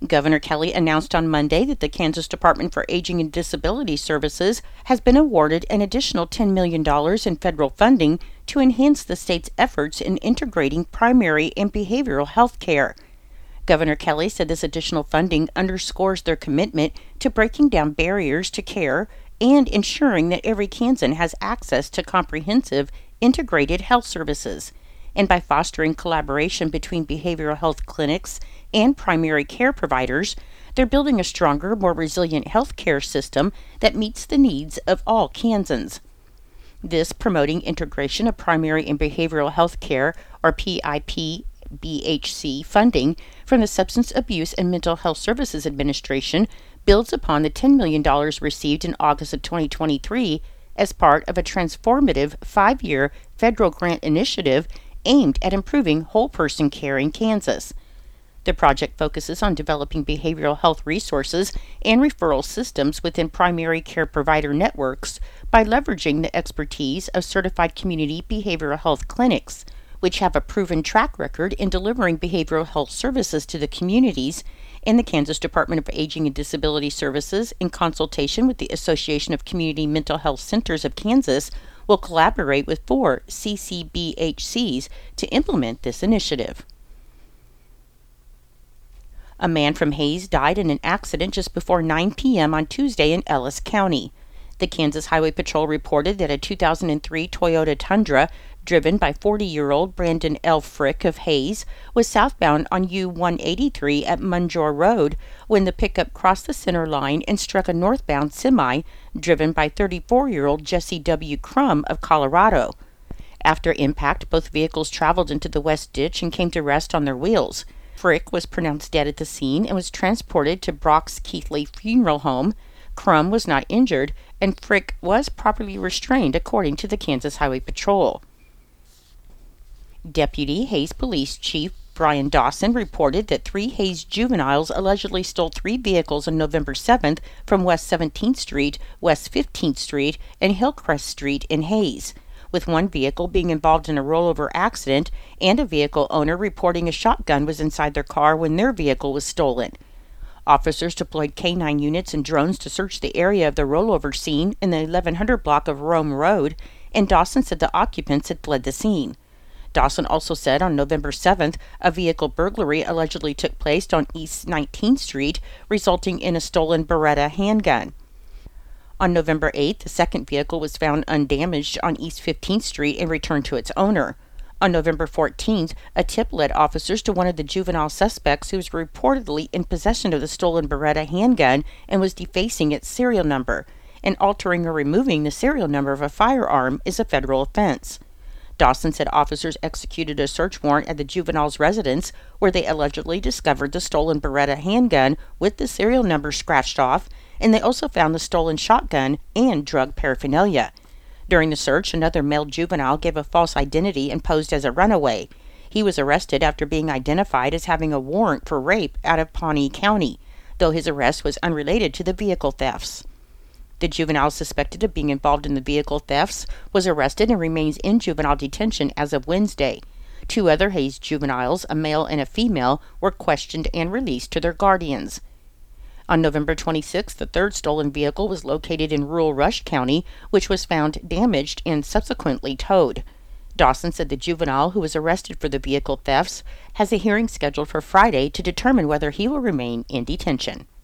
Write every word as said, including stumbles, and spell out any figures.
Governor Kelly announced on Monday that the Kansas Department for Aging and Disability Services has been awarded an additional ten million dollars in federal funding to enhance the state's efforts in integrating primary and behavioral health care. Governor Kelly said this additional funding underscores their commitment to breaking down barriers to care and ensuring that every Kansan has access to comprehensive, integrated health services. And by fostering collaboration between behavioral health clinics and primary care providers, they're building a stronger, more resilient health care system that meets the needs of all Kansans. This promoting integration of primary and behavioral health care, or P I P B H C funding from the Substance Abuse and Mental Health Services Administration builds upon the ten million dollars received in August of twenty twenty-three as part of a transformative five-year federal grant initiative aimed at improving whole-person care in Kansas. The project focuses on developing behavioral health resources and referral systems within primary care provider networks by leveraging the expertise of certified community behavioral health clinics, which have a proven track record in delivering behavioral health services to the communities, and the Kansas Department of Aging and Disability Services, in consultation with the Association of Community Mental Health Centers of Kansas, will collaborate with four C C B H Cs to implement this initiative. A man from Hays died in an accident just before nine p.m. on Tuesday in Ellis County. The Kansas Highway Patrol reported that a two thousand three Toyota Tundra, driven by forty-year-old Brandon L. Frick of Hays, was southbound on U one eighty-three at Munjor Road when the pickup crossed the center line and struck a northbound semi, driven by thirty-four-year-old Jesse W. Crum of Colorado. After impact, both vehicles traveled into the west ditch and came to rest on their wheels. Frick was pronounced dead at the scene and was transported to Brock's Keithley Funeral Home. Crum was not injured, and Frick was properly restrained according to the Kansas Highway Patrol. Deputy Hays Police Chief Brian Dawson reported that three Hays juveniles allegedly stole three vehicles on November seventh from West seventeenth Street, West fifteenth Street, and Hillcrest Street in Hays, with one vehicle being involved in a rollover accident and a vehicle owner reporting a shotgun was inside their car when their vehicle was stolen. Officers deployed K nine units and drones to search the area of the rollover scene in the eleven hundred block of Rome Road, and Dawson said the occupants had fled the scene. Dawson also said on November seventh, a vehicle burglary allegedly took place on East nineteenth Street, resulting in a stolen Beretta handgun. On November eighth, the second vehicle was found undamaged on East fifteenth Street and returned to its owner. On November fourteenth, a tip led officers to one of the juvenile suspects who was reportedly in possession of the stolen Beretta handgun and was defacing its serial number, and altering or removing the serial number of a firearm is a federal offense. Dawson said officers executed a search warrant at the juvenile's residence where they allegedly discovered the stolen Beretta handgun with the serial number scratched off, and they also found the stolen shotgun and drug paraphernalia. During the search, another male juvenile gave a false identity and posed as a runaway. He was arrested after being identified as having a warrant for rape out of Pawnee County, though his arrest was unrelated to the vehicle thefts. The juvenile suspected of being involved in the vehicle thefts was arrested and remains in juvenile detention as of Wednesday. Two other Hays juveniles, a male and a female, were questioned and released to their guardians. On November twenty-sixth, the third stolen vehicle was located in rural Rush County, which was found damaged and subsequently towed. Dawson said the juvenile, who was arrested for the vehicle thefts, has a hearing scheduled for Friday to determine whether he will remain in detention.